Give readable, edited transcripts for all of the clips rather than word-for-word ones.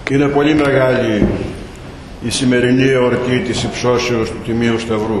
Είναι πολύ μεγάλη η σημερινή εορτή της υψώσεως του Τιμίου Σταυρού.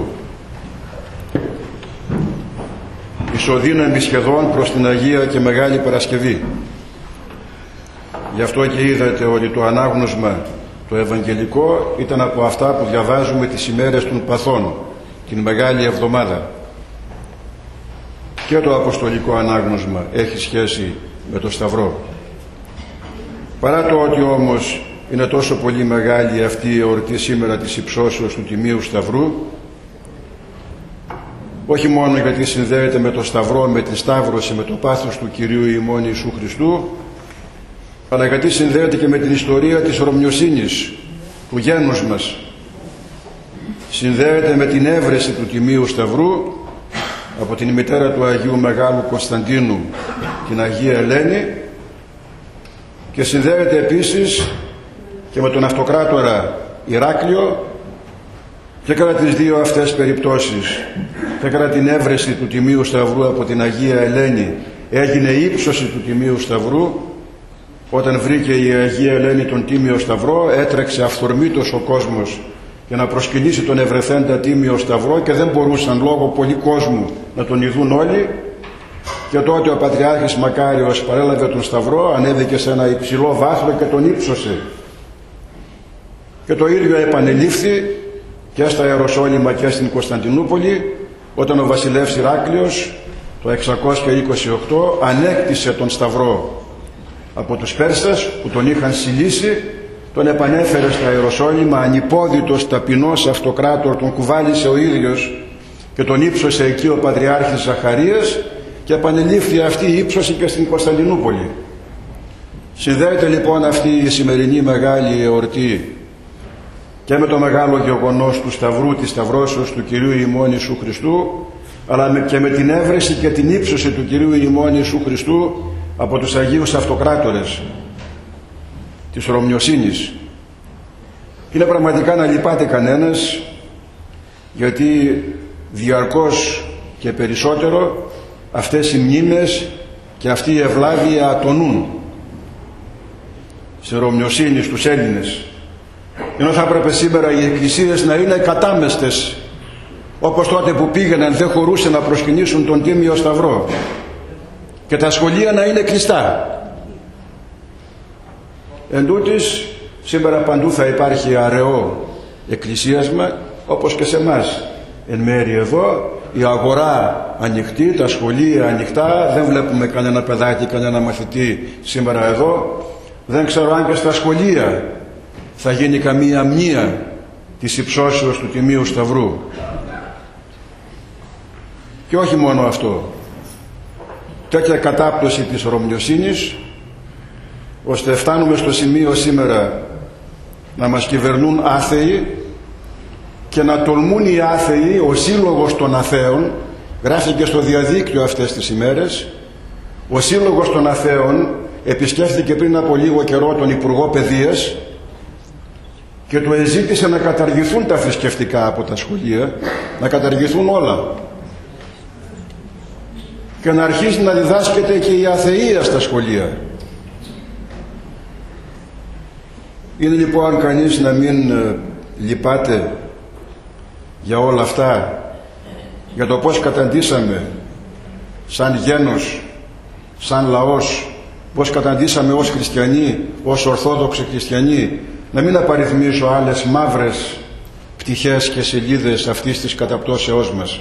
Ισοδύναμη σχεδόν προς την Αγία και Μεγάλη Παρασκευή. Γι' αυτό και είδατε ότι το ανάγνωσμα το Ευαγγελικό ήταν από αυτά που διαβάζουμε τις ημέρες των Παθών, την Μεγάλη Εβδομάδα. Και το Αποστολικό ανάγνωσμα έχει σχέση με το Σταυρό. Παρά το ότι όμως είναι τόσο πολύ μεγάλη αυτή η εορτή σήμερα της υψώσεως του Τιμίου Σταυρού, όχι μόνο γιατί συνδέεται με το Σταυρό, με τη Σταύρωση, με το πάθος του Κυρίου ημών Ιησού Χριστού, αλλά γιατί συνδέεται και με την ιστορία της ρωμιοσύνης, του γένους μας. Συνδέεται με την έβρεση του Τιμίου Σταυρού από την μητέρα του Αγίου Μεγάλου Κωνσταντίνου, την Αγία Ελένη, και συνδέεται επίσης και με τον αυτοκράτορα Ηράκλειο, και κατά τις δύο αυτές περιπτώσεις, και κατά την έβρεση του Τιμίου Σταυρού από την Αγία Ελένη, έγινε η ύψωση του Τιμίου Σταυρού. Όταν βρήκε η Αγία Ελένη τον Τίμιο Σταυρό, έτρεξε αυθορμήτως ο κόσμος για να προσκυνήσει τον ευρεθέντα Τίμιο Σταυρό, και δεν μπορούσαν λόγω πολύ κόσμου να τον ειδούν όλοι. Και τότε ο Πατριάρχης Μακάριος παρέλαβε τον Σταυρό, ανέβηκε σε ένα υψηλό βάθρο και τον ύψωσε. Και το ίδιο επανελήφθη και στα Ιεροσόλυμα και στην Κωνσταντινούπολη, όταν ο βασιλεύς Ηράκλειος το 628 ανέκτησε τον Σταυρό από τους Πέρσες που τον είχαν συλλήσει, τον επανέφερε στα Ιεροσόλυμα, ανυπόδητος ταπεινός αυτοκράτορ, τον κουβάλισε ο ίδιος και τον ύψωσε εκεί ο Πατριάρχης Ζαχαρίας, και επανελήφθη αυτή η ύψωση και στην Κωνσταντινούπολη. Συνδέεται λοιπόν αυτή η σημερινή μεγάλη εορτή και με το μεγάλο γεγονός του Σταυρού, της Σταυρώσεως του Κυρίου ημών Ιησού Χριστού, αλλά και με την έβρεση και την ύψωση του Κυρίου ημών Ιησού Χριστού από τους Αγίους Αυτοκράτορες της ρωμιοσύνης. Είναι πραγματικά να λυπάται κανένας, γιατί διαρκώς και περισσότερο αυτές οι μνήμες και αυτή η ευλάβεια ατονούν σε ρωμιοσύνη στους Έλληνες, ενώ θα έπρεπε σήμερα οι εκκλησίες να είναι κατάμεστες, όπως τότε που πήγαιναν δεν χωρούσε να προσκυνήσουν τον Τίμιο Σταυρό, και τα σχολεία να είναι κλειστά. Εν τούτης, σήμερα παντού θα υπάρχει αραιό εκκλησίασμα, όπως και σε εμάς. Εν μέρει εδώ, η αγορά ανοιχτή, τα σχολεία ανοιχτά, δεν βλέπουμε κανένα παιδάκι, κανένα μαθητή σήμερα εδώ. Δεν ξέρω αν και στα σχολεία θα γίνει καμία μνήα της υψώσεως του Τιμίου Σταυρού. Και όχι μόνο αυτό, τέτοια κατάπτωση της ρωμιοσύνης, ώστε φτάνουμε στο σημείο σήμερα να μας κυβερνούν άθεοι, και να τολμούν οι άθεοι, ο σύλλογος των αθέων, γράφει και στο διαδίκτυο αυτές τις ημέρες, ο σύλλογος των αθέων επισκέφθηκε πριν από λίγο καιρό τον Υπουργό Παιδείας και του εζήτησε να καταργηθούν τα θρησκευτικά από τα σχολεία, να καταργηθούν όλα, και να αρχίσει να διδάσκεται και η αθεία στα σχολεία. Είναι λοιπόν κανείς να μην λυπάται για όλα αυτά, για το πώς καταντήσαμε σαν γένος, σαν λαός, πώς καταντήσαμε ως χριστιανοί, ως ορθόδοξοι χριστιανοί. Να μην απαριθμίσω άλλες μαύρες πτυχές και σελίδες αυτής της καταπτώσεώς μας.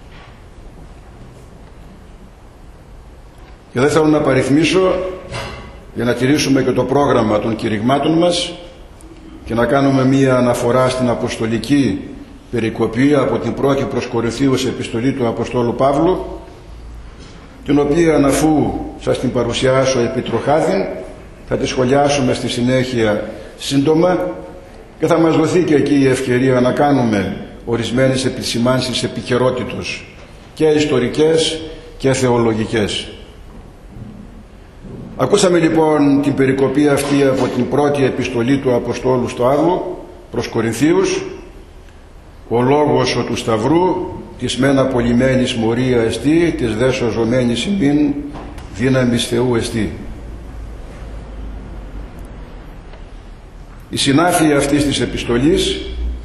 Και δεν θέλω να απαριθμίσω, για να τηρήσουμε και το πρόγραμμα των κηρυγμάτων μας και να κάνουμε μία αναφορά στην αποστολική περικοπή από την πρώτη προς Κορινθίους επιστολή του Αποστόλου Παύλου, την οποία, αφού σας την παρουσιάσω επιτροχάδιν, θα τη σχολιάσουμε στη συνέχεια σύντομα, και θα μας δοθεί και εκεί η ευκαιρία να κάνουμε ορισμένες επισημάνσεις επικαιρότητος, και ιστορικές και θεολογικές. Ακούσαμε λοιπόν την περικοπή αυτή από την πρώτη επιστολή του Αποστόλου στο Παύλου προς Κορινθίους. Ο λόγος ο του Σταυρού, της μεν απολυμένης μορία εστί, της δε σωζωμένης ημίν δύναμης Θεού εστί. Η συνάφεια αυτής της επιστολής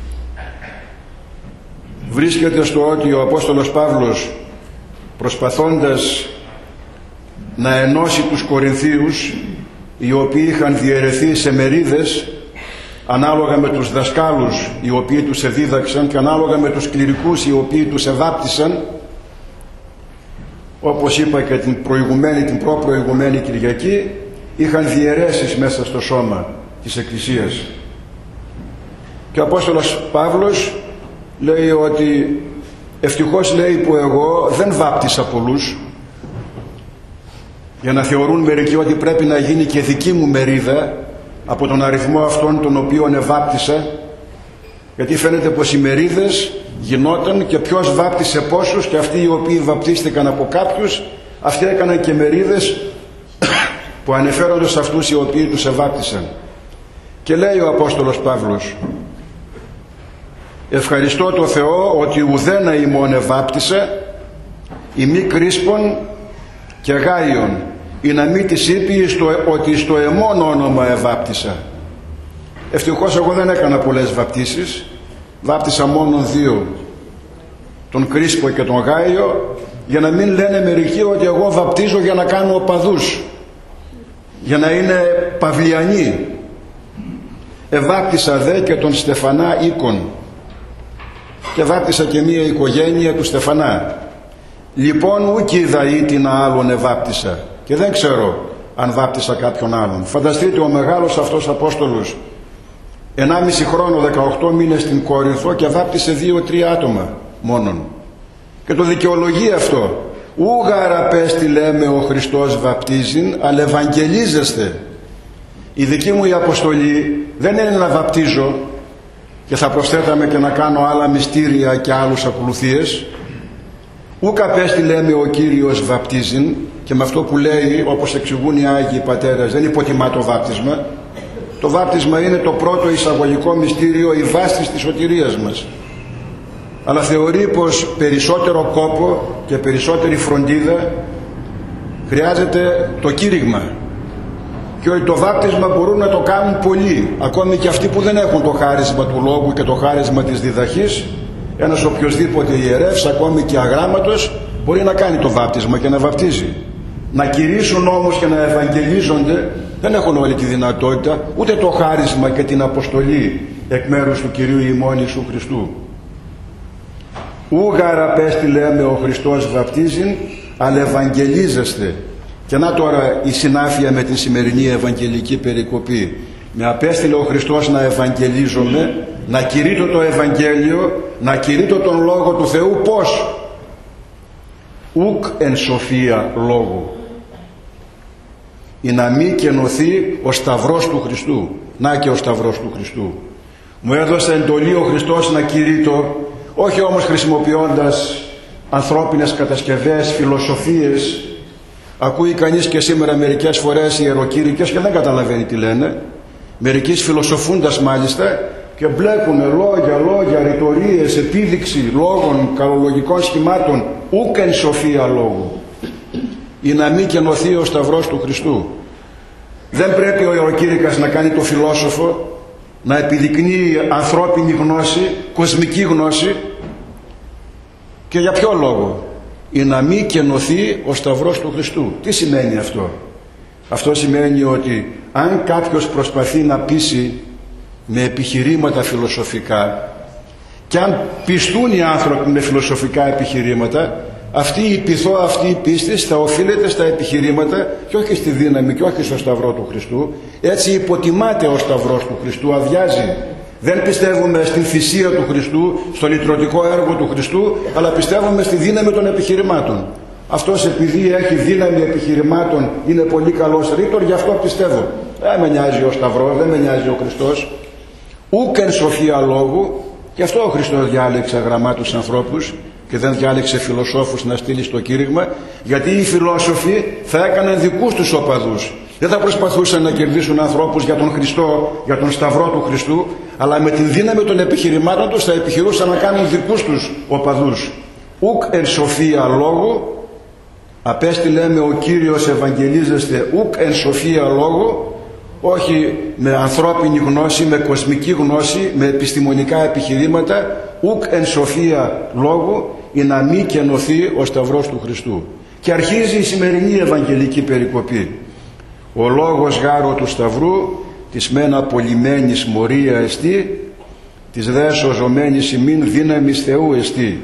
βρίσκεται στο ότι ο Απόστολος Παύλος, προσπαθώντας να ενώσει τους Κορινθίους, οι οποίοι είχαν διαιρεθεί σε μερίδες ανάλογα με τους δασκάλους οι οποίοι τους εδίδαξαν και ανάλογα με τους κληρικούς οι οποίοι τους εβάπτισαν, όπως είπα και την προπροηγουμένη Κυριακή, είχαν διαιρέσεις μέσα στο σώμα της Εκκλησίας. Και ο Απόστολος Παύλος λέει ότι ευτυχώς, λέει, που εγώ δεν βάπτισα πολλούς, για να θεωρούν μερικοί ότι πρέπει να γίνει και δική μου μερίδα από τον αριθμό αυτών των οποίων εβάπτισα, γιατί φαίνεται πως οι μερίδες γινόταν και ποιος βάπτισε πόσους, και αυτοί οι οποίοι βαπτίστηκαν από κάποιους, αυτοί έκαναν και μερίδες που ανεφέρονται σε αυτούς οι οποίοι τους εβάπτισαν. Και λέει ο Απόστολος Παύλος: ευχαριστώ το Θεό ότι ουδένα ημών εβάπτισα, ημί Κρίσπον και Γάιον, ή να μην της είπε ότι στο εμόν όνομα εβάπτισα. Ευτυχώς εγώ δεν έκανα πολλές βαπτίσεις, βάπτισα μόνο 2, τον Κρίσπο και τον Γάιο, για να μην λένε μερικοί ότι εγώ βαπτίζω για να κάνω οπαδούς, για να είναι παυλιανοί. Εβάπτισα δε και τον Στεφανά Οίκον, και βάπτισα και μία οικογένεια του Στεφανά. Λοιπόν ούκ είδα ή την άλλον εβάπτισα, και δεν ξέρω αν βάπτισα κάποιον άλλον. Φανταστείτε, ο μεγάλος αυτός Απόστολος 1,5 χρόνο, 18 μήνες στην Κόρινθο, και βάπτισε 2-3 άτομα μόνον, και το δικαιολογεί αυτό. Ούγαρα πέστη, λέμε, ο Χριστός βαπτίζειν, αλλά ευαγγελίζεστε. Η δική μου η αποστολή δεν είναι να βαπτίζω και θα προσθέταμε και να κάνω άλλα μυστήρια και άλλους ακολουθίες. Ούκα πέστη, λέμε, ο Κύριος βαπτίζειν, και με αυτό που λέει, όπως εξηγούν οι Άγιοι Πατέρες, δεν υποτιμά το βάπτισμα. Το βάπτισμα είναι το πρώτο εισαγωγικό μυστήριο, η βάση της σωτηρίας μας. Αλλά θεωρεί πως περισσότερο κόπο και περισσότερη φροντίδα χρειάζεται το κήρυγμα, και ότι το βάπτισμα μπορούν να το κάνουν πολλοί, ακόμη και αυτοί που δεν έχουν το χάρισμα του λόγου και το χάρισμα της διδαχής. Ένας οποιοσδήποτε ιερεύς, ακόμη και αγράμματος, μπορεί να κάνει το βάπτισμα και να βαπτίζει. Να κηρύσουν όμως και να ευαγγελίζονται δεν έχουν όλη τη δυνατότητα, ούτε το χάρισμα και την αποστολή εκ μέρους του Κυρίου ημών Ιησού Χριστού. Ούγαρα πέστη, λέμε, ο Χριστός βαπτίζειν, αλλά ευαγγελίζεστε. Και να τώρα η συνάφεια με την σημερινή ευαγγελική περικοπή. Με απέστειλε ο Χριστός να ευαγγελίζομαι, να κηρύττω το Ευαγγέλιο, να κηρύττω τον Λόγο του Θεού. Πώς? Ουκ εν σοφία λόγου, ή να μη κενωθεί ο Σταυρός του Χριστού. Να και ο Σταυρός του Χριστού. Μου έδωσε εντολή ο Χριστός να κηρύττω, όχι όμως χρησιμοποιώντας ανθρώπινες κατασκευές, φιλοσοφίες. Ακούει κανείς και σήμερα μερικές φορές ιεροκήρυκες και δεν καταλαβαίνει τι λένε, μερικοί φιλοσοφούντας μάλιστα, και μπλέκουν λόγια, ρητορίες, επίδειξη λόγων, καλολογικών σχημάτων. Ούκ εν σοφία λόγου, ή να μη κενωθεί ο Σταυρός του Χριστού. Δεν πρέπει ο ιεροκήρυκας να κάνει το φιλόσοφο, να επιδεικνύει ανθρώπινη γνώση, κοσμική γνώση. Και για ποιο λόγο? Ή να μη κενωθεί ο Σταυρός του Χριστού. Τι σημαίνει αυτό? Αυτό σημαίνει ότι αν κάποιος προσπαθεί να πείσει με επιχειρήματα φιλοσοφικά, και αν πιστούν οι άνθρωποι με φιλοσοφικά επιχειρήματα, αυτή η πειθό, αυτή η πίστη θα οφείλεται στα επιχειρήματα και όχι στη δύναμη και όχι στο Σταυρό του Χριστού. Έτσι υποτιμάται ο Σταυρός του Χριστού, αδειάζει. Δεν πιστεύουμε στην θυσία του Χριστού, στο λυτρωτικό έργο του Χριστού, αλλά πιστεύουμε στη δύναμη των επιχειρημάτων. Αυτός, επειδή έχει δύναμη επιχειρημάτων, είναι πολύ καλός ρήτορ, γι' αυτό πιστεύω. Δεν με νοιάζει ο Σταυρός, δεν με νοιάζει ο Χριστός. Ούκ εν σοφία λόγου. Γι' αυτό ο Χριστός διάλεξε αγραμμάτους ανθρώπους και δεν διάλεξε φιλοσόφους να στείλει στο κήρυγμα, γιατί οι φιλόσοφοι θα έκαναν δικούς τους οπαδούς. Δεν θα προσπαθούσαν να κερδίσουν ανθρώπους για τον Χριστό, για τον Σταυρό του Χριστού, αλλά με την δύναμη των επιχειρημάτων τους θα επιχειρούσαν να κάνουν δικούς τους οπαδούς. Ουκ εν σοφία λόγου, απέστη, λέμε, ο Κύριος ευαγγελίζεστε, ουκ εν σοφία λόγου, όχι με ανθρώπινη γνώση, με κοσμική γνώση, με επιστημονικά επιχειρήματα, ουκ εν σοφία λόγου, ή να μη κενωθεί ο σταυρός του Χριστού. Και αρχίζει η σημερινή Ευαγγελική περικοπή. Ο λόγος γάρο του σταυρού, της μεν απολυμένης μορία εστί, της δε σωζωμένης ημίν δύναμης Θεού εστί.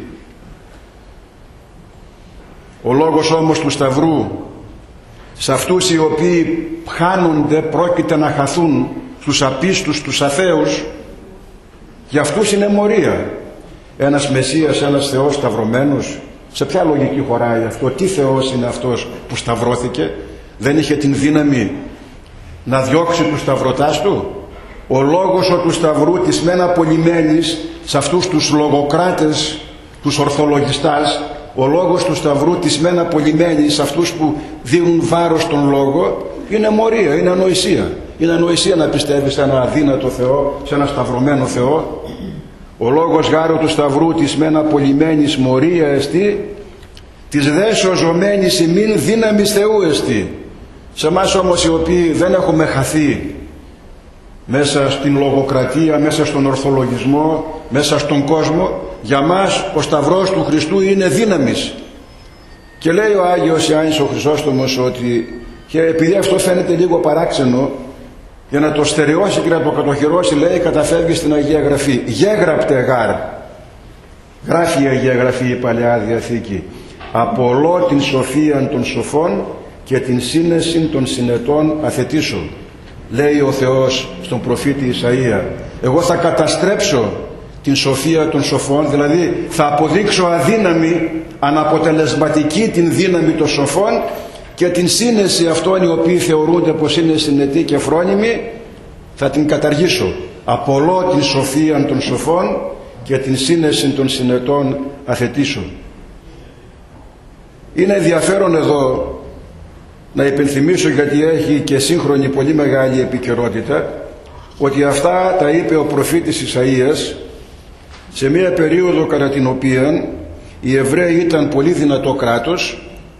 Ο λόγος όμως του σταυρού, σε αυτούς οι οποίοι χάνονται, πρόκειται να χαθούν, στους απίστους, τους αθέους, για αυτούς είναι μορία. Ένας Μεσσίας, ένας Θεός σταυρωμένος, σε ποια λογική χωράει αυτό? Τι Θεός είναι αυτός που σταυρώθηκε? Δεν είχε την δύναμη να διώξει τους σταυρωτάς του? Ο λόγος του σταυρού, της μεν απολυμένης, σε αυτούς τους λογοκράτες, τους ορθολογιστάς, ο λόγος του σταυρού, της μεν απολυμένης, σε αυτούς που δίνουν βάρος στον λόγο, είναι μορία, είναι ανοησία. Είναι ανοησία να πιστεύεις σε ένα αδύνατο Θεό, σε ένα σταυρωμένο Θεό. Ο λόγος γάρου του σταυρού, της μεν απολυμένης μορία εστί, της δε σωζωμένης ημίν δύναμης Θεού εστί. Σε εμάς όμως οι οποίοι δεν έχουμε χαθεί μέσα στην λογοκρατία, μέσα στον ορθολογισμό, μέσα στον κόσμο, για μας ο σταυρός του Χριστού είναι δύναμης. Και λέει ο Άγιος Ιωάννης ο Χρυσόστομος ότι, και επειδή αυτό φαίνεται λίγο παράξενο, για να το στερεώσει και να το κατοχυρώσει, λέει, καταφεύγει στην Αγία Γραφή. Γέγραπτε γάρ, γράφει η Αγία Γραφή, η Παλαιά Διαθήκη, απολώ την σοφίαν των σοφών και την σύνεση των συνετών αθετήσεων. Λέει ο Θεός στον προφήτη Ισαΐα, εγώ θα καταστρέψω την σοφία των σοφών, δηλαδή θα αποδείξω αδύναμη, αναποτελεσματική την δύναμη των σοφών, και την σύνεση αυτών οι οποίοι θεωρούνται πως είναι συνετοί και φρόνιμοι θα την καταργήσω. Απολώ την σοφία των σοφών και την σύνεση των συνετών αθετήσω. Είναι ενδιαφέρον εδώ να υπενθυμίσω, γιατί έχει και σύγχρονη πολύ μεγάλη επικαιρότητα, ότι αυτά τα είπε ο προφήτης Ισαΐας σε μια περίοδο κατά την οποία οι Εβραίοι ήταν πολύ δυνατό κράτος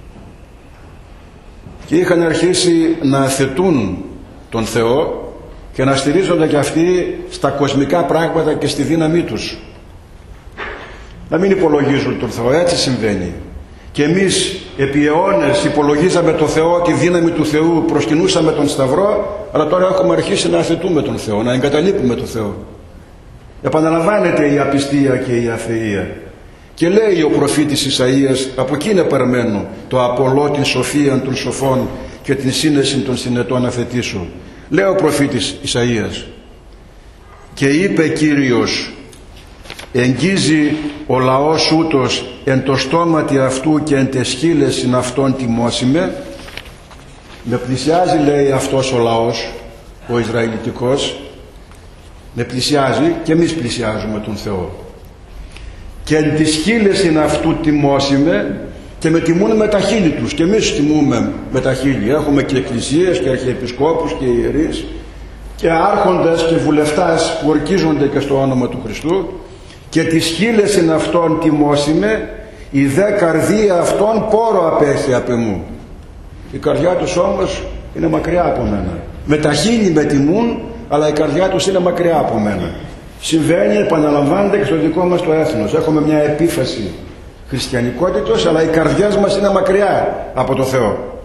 και είχαν αρχίσει να αθετούν τον Θεό και να στηρίζονται και αυτοί στα κοσμικά πράγματα και στη δύναμή τους. Να μην υπολογίζουν τον Θεό, έτσι συμβαίνει. Και εμείς επί αιώνες υπολογίζαμε τον Θεό, τη δύναμη του Θεού, προσκυνούσαμε τον Σταυρό, αλλά τώρα έχουμε αρχίσει να αθετούμε τον Θεό, να εγκαταλείπουμε τον Θεό. Επαναλαμβάνεται η απιστία και η αθεία. Και λέει ο προφήτης Ισαΐας, από εκεί είναι παρμένο, το απολώ την σοφία των σοφών και την σύνεση των συνετών αθετήσεων. Λέει ο προφήτης Ισαΐας, και είπε Κύριος, εγγίζει ο λαός ούτως εν το στόματι αυτού και εν τες χείλεσιν αυτών τιμώσιμε. Με πλησιάζει, λέει, αυτός ο λαός, ο Ισραηλιτικός, με πλησιάζει και εμείς πλησιάζουμε τον Θεό. Και εν τις χείλεσιν αυτού τιμώσιμε, και με τιμούν με τα χείλη τους, και εμείς τιμούμε με τα χείλη. Έχουμε και εκκλησίες και αρχιεπισκόπους και ιερείς και άρχοντες και βουλευτάς που ορκίζονται και στο όνομα του Χριστού. Και τις χείλεσιν αυτών τιμώσιμε, η δε καρδία αυτών πόρο απέχει απ' εμού. Η καρδιά τους όμως είναι μακριά από μένα. Με τα χείλη με τιμούν, αλλά η καρδιά τους είναι μακριά από μένα. Συμβαίνει, επαναλαμβάνεται και στο δικό μας το έθνος. Έχουμε μια επίφαση χριστιανικότητος, αλλά οι καρδιές μας είναι μακριά από το Θεό.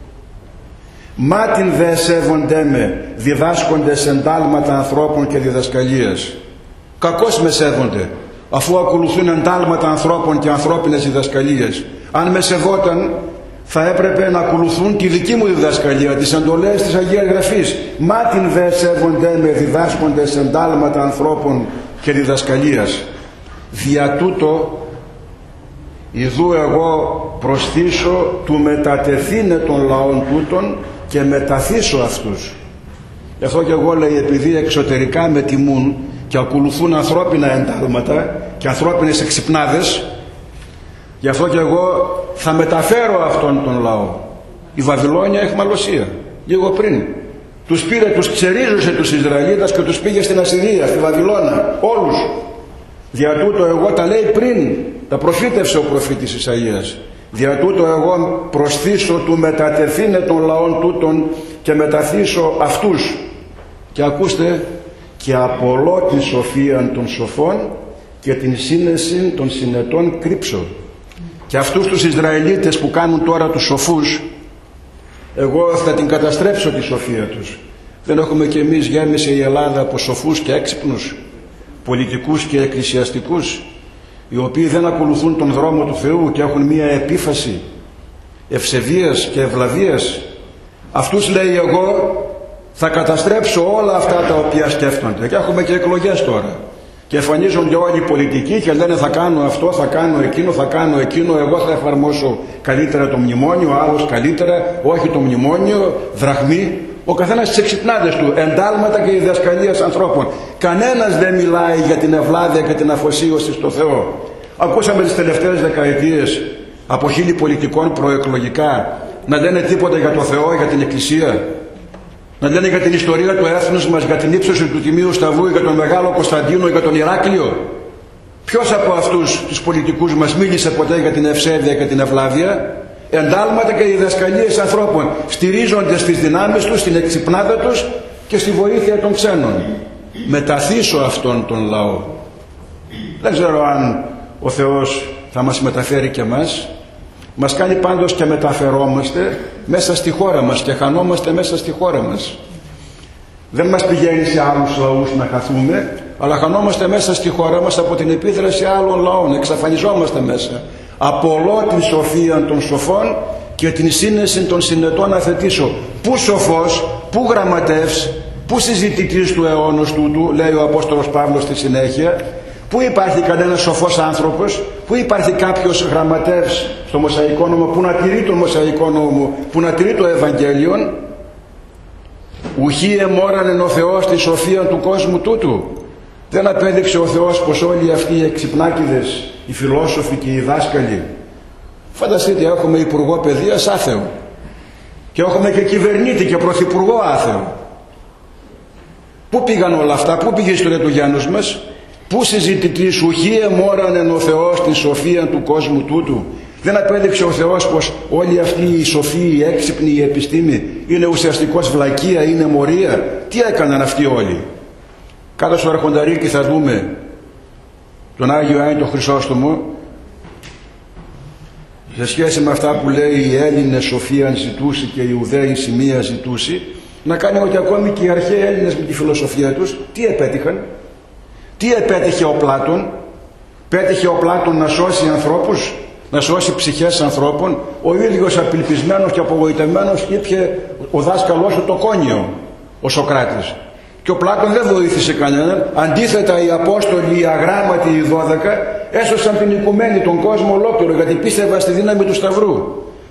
Μάτιν δε σέβοντέ με, διδάσκοντες εντάλματα ανθρώπων και διδασκαλίες. Κακώς με σέβονται, αφού ακολουθούν εντάλματα ανθρώπων και ανθρώπινες διδασκαλίες. Αν με σεβόταν, θα έπρεπε να ακολουθούν τη δική μου διδασκαλία, τις εντολές της Αγίας Γραφής. Μάτιν δε σέβονται με, διδάσκοντες εντάλματα ανθρώπων και διδασκαλίας. Δια τούτο ιδού εγώ προσθήσω του μετατεθήνε των λαών τούτων και μεταθήσω αυτούς. Γι' αυτό και εγώ, λέει, επειδή εξωτερικά με τιμούν και ακολουθούν ανθρώπινα εντάλματα και ανθρώπινες εξυπνάδες, γι' αυτό και εγώ θα μεταφέρω αυτόν τον λαό. Η Βαβυλώνια εχμαλωσία, λίγο πριν τους πήρε, τους ξερίζωσε τους Ισραηλίτας και τους πήγε στην Ασσυρία, στη Βαβυλώνα, όλους. Δια τούτο εγώ, τα λέει πριν, τα προφήτευσε ο προφήτης Ισαΐας, δια τούτο εγώ προσθήσω του μετατεθήνε των λαών τούτων και μεταθήσω αυτούς, και ακούστε, και απολώ την σοφία των σοφών και την σύνεση των συνετών κρύψω. Και αυτούς τους Ισραηλίτες που κάνουν τώρα τους σοφούς, εγώ θα την καταστρέψω τη σοφία τους. Δεν έχουμε κι εμείς γέμισε η Ελλάδα από σοφούς και έξυπνους, πολιτικούς και εκκλησιαστικούς, οι οποίοι δεν ακολουθούν τον δρόμο του Θεού και έχουν μία επίφαση ευσεβίας και ευλαβίας? Αυτούς, λέει, εγώ θα καταστρέψω όλα αυτά τα οποία σκέφτονται. Και έχουμε και εκλογές τώρα και εμφανίζονται όλοι οι πολιτικοί και λένε θα κάνω αυτό, θα κάνω εκείνο, θα κάνω εκείνο, εγώ θα εφαρμόσω καλύτερα το μνημόνιο, ο άλλος καλύτερα, όχι το μνημόνιο, δραχμή. Ο καθένας στις εξυπνάδες του, εντάλματα και διδασκαλίες ανθρώπων. Κανένας δεν μιλάει για την ευλάβεια και την αφοσίωση στο Θεό. Ακούσαμε τις τελευταίες δεκαετίες από χίλιοι πολιτικών προεκλογικά να λένε τίποτα για το Θεό, για την Εκκλησία, να λένε για την ιστορία του έθνους μας, για την ύψωση του Τιμίου Σταυρού, για τον Μεγάλο Κωνσταντίνο, για τον Ηράκλειο. Ποιος από αυτούς τους πολιτικούς μας μίλησε ποτέ για την ευσέβεια και την ευλάβεια? Εντάλματα και διδασκαλίες ανθρώπων στηρίζονται στις δυνάμεις τους, στην εξυπνάδα τους και στη βοήθεια των ξένων. Μεταθήσω αυτόν τον λαό. Δεν ξέρω αν ο Θεός θα μας μεταφέρει και εμάς. Μας κάνει πάντως και μεταφερόμαστε μέσα στη χώρα μας και χανόμαστε μέσα στη χώρα μας. Δεν μας πηγαίνει σε άλλους λαούς να χαθούμε, αλλά χανόμαστε μέσα στη χώρα μας από την επίδραση άλλων λαών. Εξαφανιζόμαστε μέσα. Απολώ την σοφία των σοφών και την σύνεση των συνετών αθετήσω. Πού σοφός, πού γραμματεύς, πού συζητητής του αιώνος τούτου, λέει ο Απόστολος Παύλος στη συνέχεια. Πού υπάρχει κανένας σοφός άνθρωπος, πού υπάρχει κάποιος γραμματεύς στο Μωσαϊκό νόμο που να τηρεί τον Μωσαϊκό νόμο, που να τηρεί το Ευαγγέλιον? Ουχή εμόρανε ο Θεός τη σοφία του κόσμου τούτου. Δεν απέδειξε ο Θεός πως όλοι αυτοί οι εξυπνάκηδες, οι φιλόσοφοι και οι δάσκαλοι, φανταστείτε, έχουμε υπουργό παιδείας άθεο και έχουμε και κυβερνήτη και πρωθυπουργό άθεο. Πού πήγαν όλα αυτά, πού πήγε η ιστορία του Γιάννους μας? Πού συζητητής ουχή εμόρανε ο Θεός την σοφία του κόσμου τούτου? Δεν απέδειξε ο Θεός πως όλοι αυτοί οι σοφοί, οι έξυπνοι, η επιστήμη είναι ουσιαστικώς βλακεία, είναι μορία? Τι έκαναν αυτοί όλοι? Κάτω στο Αρχονταρίκι θα δούμε τον Άγιο Άη τον Χρυσόστομο σε σχέση με αυτά που λέει οι Έλληνες σοφίαν ζητούσι και οι Ιουδαίοι σημεία ζητούσι, να κάνει ότι ακόμη και οι αρχαίοι Έλληνες με τη φιλοσοφία τους τι επέτυχαν? Τι επέτυχε ο Πλάτων? Πέτυχε ο Πλάτων να σώσει ανθρώπους, να σώσει ψυχές ανθρώπων? Ο ίδιος απελπισμένος και απογοητευμένος ήπιε ο δάσκαλός του το κόνιο, ο Σωκράτης. Και ο Πλάτων δεν βοήθησε κανέναν. Αντίθετα, οι Απόστολοι, οι αγράμματοι, οι 12 έσωσαν την οικουμένη, τον κόσμο ολόκληρο, γιατί πίστευαν στη δύναμη του Σταυρού.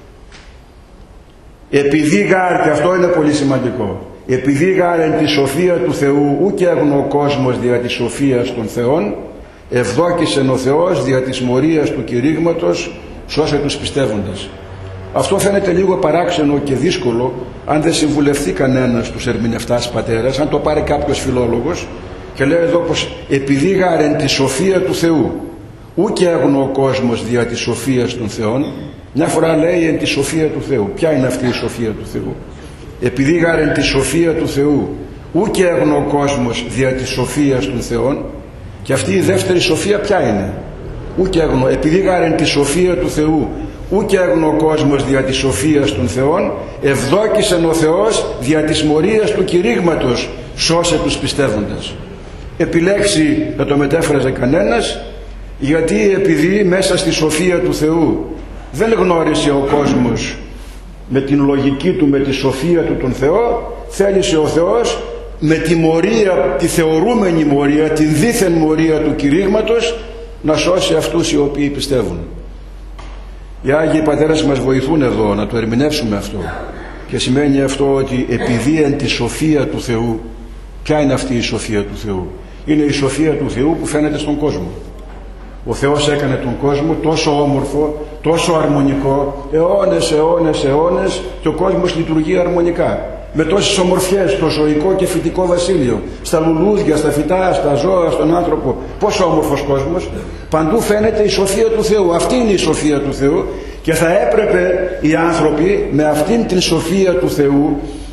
Επειδή γάρ, και αυτό είναι πολύ σημαντικό, επειδή γάρ εν τη σοφία του Θεού ούκ έγνω ο κόσμος δια της σοφίας των Θεών, ευδόκησεν ο Θεός δια της μορίας του κηρύγματος σώσε τους πιστεύοντες. Αυτό φαίνεται λίγο παράξενο και δύσκολο αν δεν συμβουλευτεί κανένας τους ερμηνευτάς πατέρας, αν το πάρει κάποιος φιλόλογος και λέει εδώ πως επειδή γάρ εν τη σοφία του Θεού ούκ έγνω ο κόσμος δια της σοφίας των Θεών. Μια φορά λέει εν τη σοφία του Θεού. Ποια είναι αυτή η σοφία του Θεού? Επειδή γάρ εν τη σοφία του Θεού ούκ έγνω ο κόσμος δια της σοφίας των Θεών. Και αυτή η δεύτερη σοφία ποια είναι? Ούκ έγνω, επειδή γάρ εν τη σοφία του Θεού ούκ έγνω ο κόσμος δια της σοφίας των Θεών, ευδόκησεν ο Θεός δια της μορίας του κηρύγματος σώσε τους πιστεύοντες. Επιλέξει δεν το μετέφραζε κανένας, γιατί επειδή μέσα στη σοφία του Θεού δεν γνώρισε ο κόσμος με την λογική του, με τη σοφία του τον Θεό, θέλησε ο Θεός με τη μορία, τη θεωρούμενη μορία, την δίθεν μορία του κηρύγματος να σώσει αυτούς οι οποίοι πιστεύουν. Οι Άγιοι Πατέρες μας βοηθούν εδώ να το ερμηνεύσουμε αυτό, και σημαίνει αυτό ότι επειδή εν τη σοφία του Θεού, ποια είναι αυτή η σοφία του Θεού? Είναι η σοφία του Θεού που φαίνεται στον κόσμο. Ο Θεός έκανε τον κόσμο τόσο όμορφο, τόσο αρμονικό, αιώνες και ο κόσμος λειτουργεί αρμονικά. Με τόσες ομορφιές, στο ζωικό και φυτικό βασίλειο, στα λουλούδια, στα φυτά, στα ζώα, στον άνθρωπο. Πόσο όμορφος κόσμος. Παντού φαίνεται η σοφία του Θεού. Αυτή είναι η σοφία του Θεού και θα έπρεπε οι άνθρωποι με αυτήν την σοφία του Θεού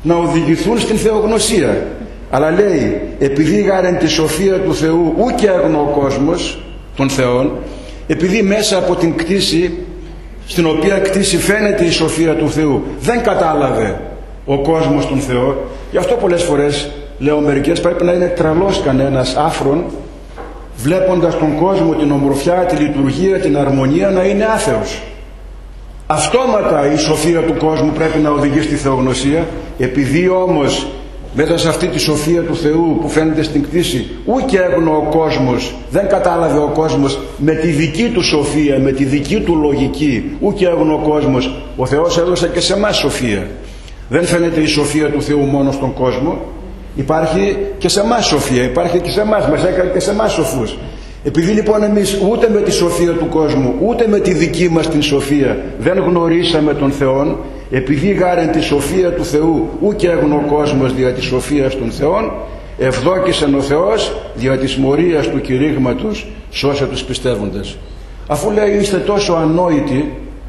να οδηγηθούν στην θεογνωσία. Αλλά λέει, επειδή γάρεν τη σοφία του Θεού ούκε έγνω ο κόσμος των Θεών, επειδή μέσα από την κτήση, στην οποία κτήση φαίνεται η σοφία του Θεού, δεν κατάλαβε ο κόσμος τον Θεό. Γι' αυτό πολλές φορές λέω μερικές, πρέπει να είναι τρελός κανένας άφρον, βλέποντας τον κόσμο, την ομορφιά, τη λειτουργία, την αρμονία, να είναι άθεος. Αυτόματα η σοφία του κόσμου πρέπει να οδηγεί στη θεογνωσία. Επειδή όμως μέσα σε αυτή τη σοφία του Θεού που φαίνεται στην κτήση ούκε έγνω ο κόσμος, δεν κατάλαβε ο κόσμος με τη δική του σοφία, με τη δική του λογική, ούκε έγνω ο κόσμος, ο Θεός έδωσε και σε εμάς σοφία. Δεν φαίνεται η σοφία του Θεού μόνο στον κόσμο, υπάρχει και σε εμάς σοφία, υπάρχει και σε εμάς, μας έκανε και σε εμάς σοφούς. Επειδή λοιπόν εμείς ούτε με τη σοφία του κόσμου ούτε με τη δική μας την σοφία δεν γνωρίσαμε τον Θεόν, επειδή γάρεν τη σοφία του Θεού ούκε έγνω ο κόσμος δια της σοφίας των Θεών, ευδόκησεν ο Θεός δια της μορίας του κηρύγματος σώσε τους πιστεύοντες. Αφού λέει είστε τόσο ανόητοι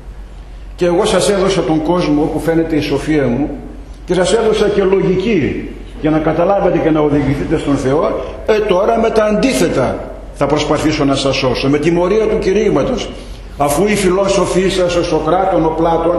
και εγώ σας έδωσα τον κόσμο που φαίνεται η σοφία μου και σας έδωσα και λογική για να καταλάβετε και να οδηγηθείτε στον Θεό, τώρα με τα αντίθετα θα προσπαθήσω να σας σώσω, με τη μορία του κηρύγματος. Αφού οι φιλόσοφοι σας, ο Σωκράτων, ο Πλάτων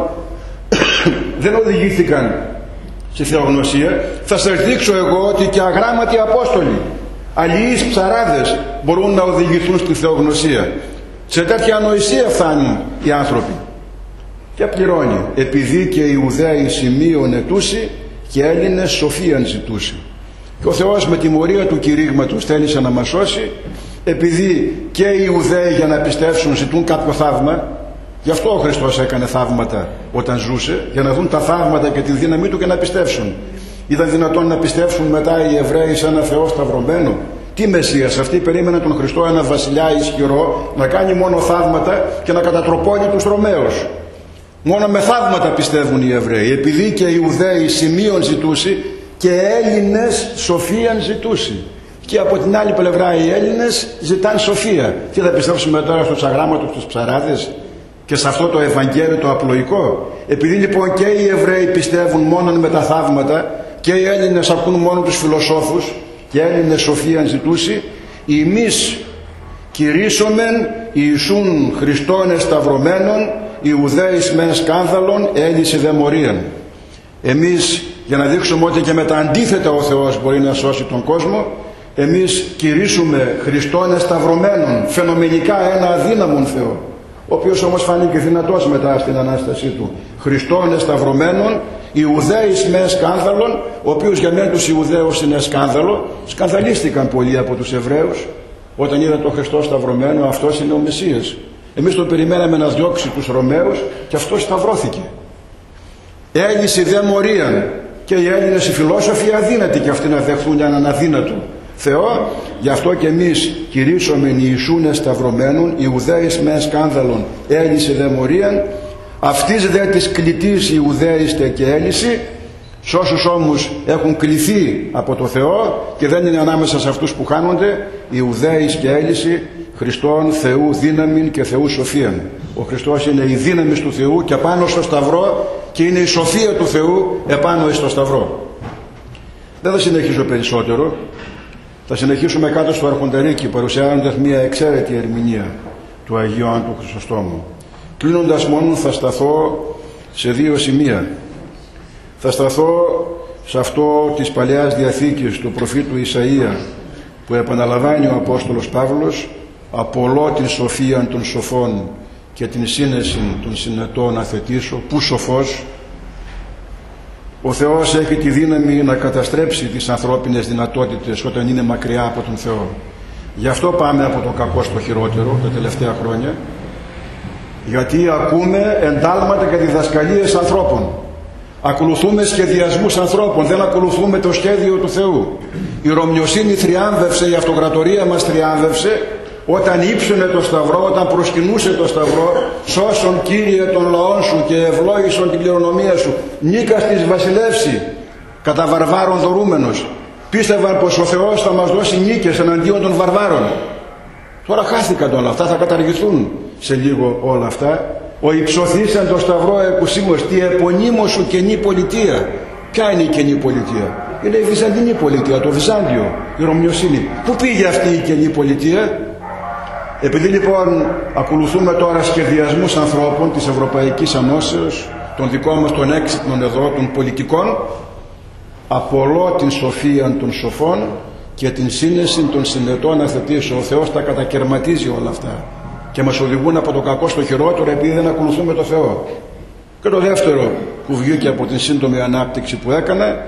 δεν οδηγήθηκαν στη θεογνωσία, θα σας δείξω εγώ ότι και αγράμματοι Απόστολοι, αλληλείς ψαράδες μπορούν να οδηγηθούν στη θεογνωσία. Σε τέτοια ανοησία φτάνουν οι άνθρωποι. Και πληρώνει, επειδή και οι Ιουδαίοι σημείων ετούσι και Έλληνες σοφίαν ζητούσι. Και ο Θεός με τη μορία του κηρύγματος θέλησε να μας σώσει, επειδή και οι Ιουδαίοι για να πιστέψουν ζητούν κάποιο θαύμα. Γι' αυτό ο Χριστός έκανε θαύματα όταν ζούσε, για να δουν τα θαύματα και τη δύναμή του και να πιστέψουν. Ήταν δυνατόν να πιστέψουν μετά οι Εβραίοι σε ένα Θεό σταυρωμένο? Τι Μεσσίας? Αυτοί περίμεναν τον Χριστό, ένα βασιλιά ισχυρό, να κάνει μόνο θαύματα και να κατατροπώνει τους Ρωμαίους. Μόνο με θαύματα πιστεύουν οι Εβραίοι. Επειδή και οι Ιουδαίοι σημείων ζητούσι και Έλληνες σοφίαν ζητούσι. Και από την άλλη πλευρά οι Έλληνες ζητάνε σοφία. Τι θα πιστέψουμε τώρα στους αγράμματους, στους ψαράδες και σε αυτό το Ευαγγέλιο το απλοϊκό? Επειδή λοιπόν και οι Εβραίοι πιστεύουν μόνο με τα θαύματα και οι Έλληνες ακούν μόνο τους φιλοσόφους και Έλληνες σοφίαν ζητούσι, εμείς κηρύσσομεν Ιησούν Χριστόν εσταυρωμένον, Ιουδαίης μεν σκάνδαλον, έλυση δε μορίαν. Εμείς, για να δείξουμε ότι και με τα αντίθετα ο Θεός μπορεί να σώσει τον κόσμο, εμείς κηρύσουμε Χριστόν εσταυρωμένον, φαινομενικά ένα αδύναμον Θεό, ο οποίος όμως φάνηκε δυνατός μετά στην Ανάστασή του. Χριστόν εσταυρωμένον, Ιουδαίης μεν σκάνδαλον, ο οποίος για μεν τους Ιουδαίους είναι σκάνδαλο. Σκανδαλίστηκαν πολλοί από τους Εβραίους όταν είδαν τον Χριστό σταυρωμένο, αυτός είναι ο Μεσσίας. Εμείς τον περιμέναμε να διώξει τους Ρωμαίους και αυτός σταυρώθηκε. Έλυση δε μορίαν, και οι Έλληνες οι φιλόσοφοι αδύνατοι και αυτοί να δεχθούν έναν αδύνατο Θεό. Γι' αυτό και εμείς κηρύσσομεν Ιησούν σταυρωμένων, Ιουδαίης μεν σκάνδαλον, έλυση δε μορίαν, αυτής δε της κλητής Ιουδαίηστε και έλυση. Σ' όσους όμως έχουν κληθεί από το Θεό και δεν είναι ανάμεσα σε αυτούς που χάνονται, Ιουδαίης και έλυση, Χριστόν Θεού δύναμην και Θεού σοφίαν. Ο Χριστός είναι η δύναμη του Θεού και πάνω στο σταυρό, και είναι η σοφία του Θεού επάνω στο σταυρό. Δεν θα συνεχίσω περισσότερο. Θα συνεχίσουμε κάτω στο Αρχοντερίκη, παρουσιάζοντας μια εξαίρετη ερμηνεία του Αγίου Άντου Χρυσοστόμου. Κλείνοντας μόνο θα σταθώ σε δύο σημεία. Θα σταθώ σε αυτό της Παλαιάς Διαθήκης του προφήτου Ισαΐα, που επαναλαμβάνει ο Απόστολος Παύλος: «Απολώ την σοφίαν των σοφών και την σύνεση των συνετών αθετήσω». Πού σοφός? Ο Θεός έχει τη δύναμη να καταστρέψει τις ανθρώπινες δυνατότητες όταν είναι μακριά από τον Θεό. Γι' αυτό πάμε από το κακό στο χειρότερο τα τελευταία χρόνια, γιατί ακούμε εντάλματα και διδασκαλίες ανθρώπων. Ακολουθούμε σχεδιασμούς ανθρώπων, δεν ακολουθούμε το σχέδιο του Θεού. Η Ρωμιοσύνη θριάμβευσε, η αυτοκρατορία μας θριάμβευσε όταν ύψωνε το σταυρό, όταν προσκυνούσε το σταυρό. «Σώσον Κύριε των λαών σου και ευλόγησον την κληρονομία σου, νίκας της βασιλεύσει κατά βαρβάρων δωρούμενος». Πίστευαν πως ο Θεός θα μας δώσει νίκες εναντίον των βαρβάρων. Τώρα χάθηκαν όλα αυτά, θα καταργηθούν σε λίγο όλα αυτά. «Ο υψωθήσαν το σταυρό εκουσίμως, τι επωνύμως σου καινή πολιτεία». Ποια είναι η καινή πολιτεία? Είναι η Βυζαντινή πολιτεία, το Βυζάντιο, η Ρωμιοσύνη. Πού πήγε αυτή η καινή πολιτεία? Επειδή λοιπόν ακολουθούμε τώρα σχεδιασμούς ανθρώπων της Ευρωπαϊκής Ενώσεως, των δικών μας των έξυπνων εδώ, των πολιτικών, απολώ την σοφία των σοφών και την σύνεση των συνετών αθετήσεων. Ο Θεός τα κατακαιρματίζει όλα αυτά και μας οδηγούν από το κακό στο χειρότερο, επειδή δεν ακολουθούμε το Θεό. Και το δεύτερο που βγήκε από την σύντομη ανάπτυξη που έκανα,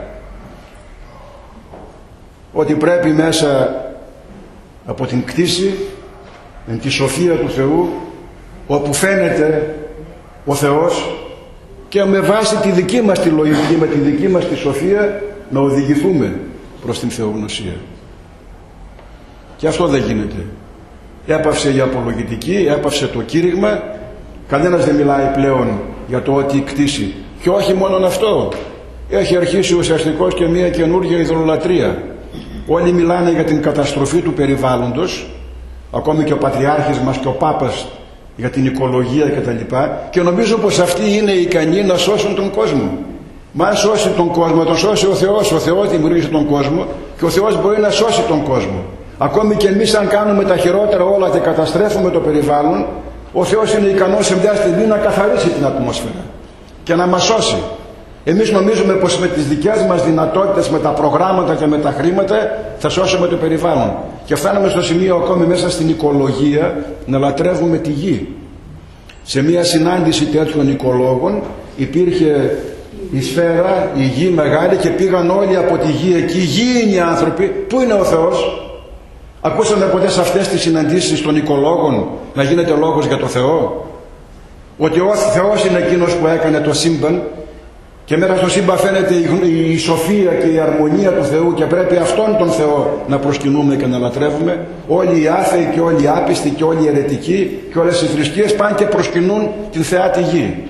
ότι πρέπει μέσα από την κτήση, εν τη σοφία του Θεού, όπου φαίνεται ο Θεός, και με βάση τη δική μας τη λογική, με τη δική μας τη σοφία, να οδηγηθούμε προς την θεογνωσία. Και αυτό δεν γίνεται. Έπαυσε η απολογητική, έπαυσε το κήρυγμα, κανένας δεν μιλάει πλέον για το ότι η κτήση. Και όχι μόνον αυτό, έχει αρχίσει ουσιαστικώς και μια καινούργια ειδωλολατρία. Όλοι μιλάνε για την καταστροφή του περιβάλλοντος, ακόμη και ο Πατριάρχης μας και ο Πάπας, για την οικολογία κτλ. Και νομίζω πως αυτοί είναι ικανοί να σώσουν τον κόσμο. Μα αν σώσει τον κόσμο, τον σώσει ο Θεός. Ο Θεός δημιούργησε τον κόσμο και ο Θεός μπορεί να σώσει τον κόσμο. Ακόμη και εμείς, αν κάνουμε τα χειρότερα όλα και καταστρέφουμε το περιβάλλον, ο Θεός είναι ικανός σε μια στιγμή να καθαρίσει την ατμόσφαιρα και να μας σώσει. Εμείς νομίζουμε πως με τις δικές μας δυνατότητες, με τα προγράμματα και με τα χρήματα θα σώσουμε το περιβάλλον. Και φτάνουμε στο σημείο ακόμη μέσα στην οικολογία να λατρεύουμε τη γη. Σε μια συνάντηση τέτοιων οικολόγων υπήρχε η σφαίρα, η γη μεγάλη, και πήγαν όλοι από τη γη εκεί. Η γη είναι οι άνθρωποι. Πού είναι ο Θεός? Ακούσαμε ποτέ σε αυτές τις συναντήσεις των οικολόγων να γίνεται λόγος για το Θεό? Ότι ο Θεός είναι εκείνος που έκανε το σύμπαν και μέσα στο σύμπαν φαίνεται η σοφία και η αρμονία του Θεού και πρέπει αυτόν τον Θεό να προσκυνούμε και να λατρεύουμε. Όλοι οι άθεοι και όλοι οι άπιστοι και όλοι οι αιρετικοί και όλες οι θρησκείες πάνε και προσκυνούν την θεά τη γη.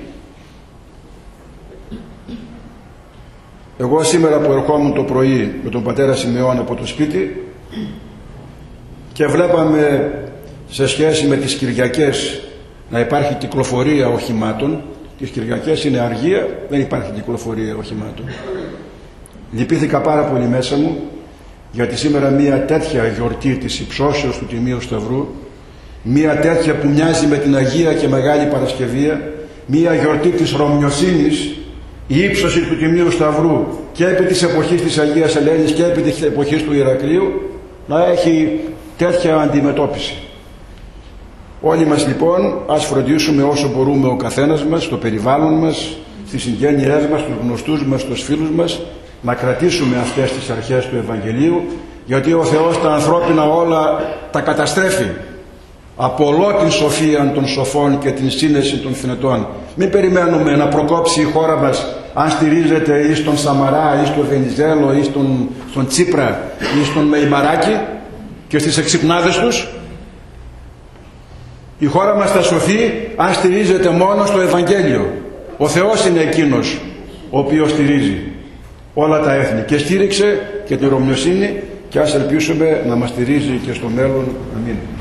Εγώ σήμερα που ερχόμουν το πρωί με τον πατέρα Σιμεών από το σπίτι και βλέπαμε σε σχέση με τις Κυριακές να υπάρχει κυκλοφορία οχημάτων. Τις Κυριακές είναι αργία, δεν υπάρχει κυκλοφορία οχημάτων. Λυπήθηκα πάρα πολύ μέσα μου, γιατί σήμερα μια τέτοια γιορτή της υψώσεως του Τιμίου Σταυρού, μια τέτοια που μοιάζει με την Αγία και Μεγάλη Παρασκευία, μια γιορτή της Ρωμιοσύνης, η ύψωση του Τιμίου Σταυρού και επί της εποχής της Αγίας Ελένης και επί της εποχής του Ηρακλείου, να έχει τέτοια αντιμετώπιση. Όλοι μας λοιπόν ας φροντίσουμε όσο μπορούμε ο καθένας μας, στο περιβάλλον μας, στις συγγένειές μας, στους γνωστούς μας, στους φίλους μας, να κρατήσουμε αυτές τις αρχές του Ευαγγελίου, γιατί ο Θεός τα ανθρώπινα όλα τα καταστρέφει. Απολώ την σοφία των σοφών και την σύνεση των θνετών. Μην περιμένουμε να προκόψει η χώρα μας αν στηρίζεται ή στον Σαμαρά ή στον Βενιζέλο ή στον Τσίπρα ή στον Μεϊμαράκη και στις εξυπνάδες τους. Η χώρα μας θα σωθεί αν στηρίζεται μόνο στο Ευαγγέλιο. Ο Θεός είναι εκείνος ο οποίος στηρίζει όλα τα έθνη και στήριξε και τη Ρωμιοσύνη, και ας ελπίσουμε να μας στηρίζει και στο μέλλον. Αμήν.